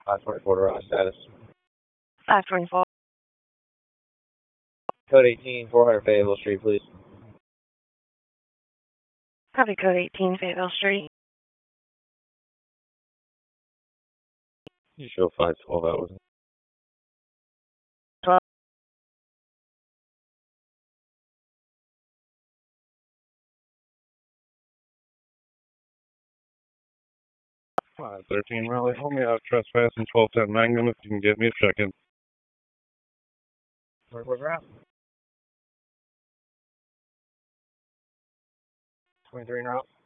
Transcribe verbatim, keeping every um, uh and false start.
five twenty-four to Ross status. five twenty-four. Code eighteen, four hundred Fayetteville Street, please. Copy code eighteen, Fayetteville Street. You show five twelve hours. twelve. five thirteen Raleigh, hold me out trespassing twelve ten Magnum if you can give me a second. Where we're at? twenty-three route.